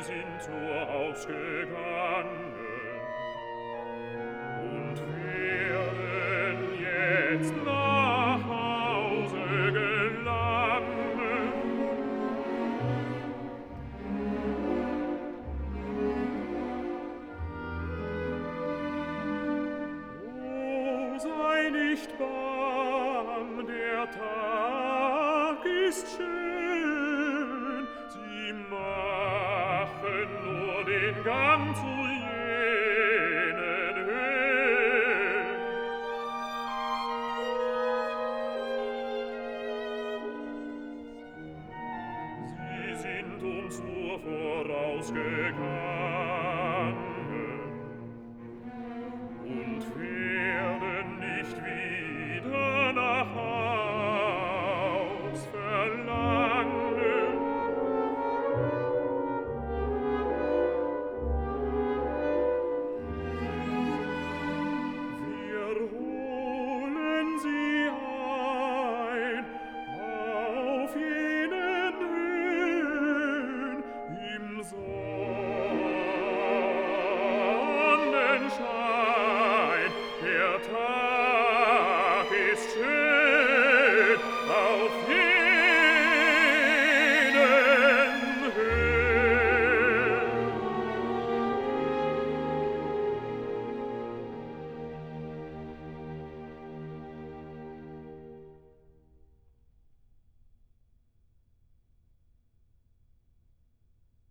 sind zur ausgegangen und werden jetzt nach Hause gelangen. O, sei nicht bang, der Tag ist schön, sie machen nur den Gang zu jenen Höhen. Sie sind uns nur vorausgegangen und werden nicht wieder nach Haus verlangen. Wir holen sie ein auf jenen Höhen im Sonnenschein. Der Tag ist schön auf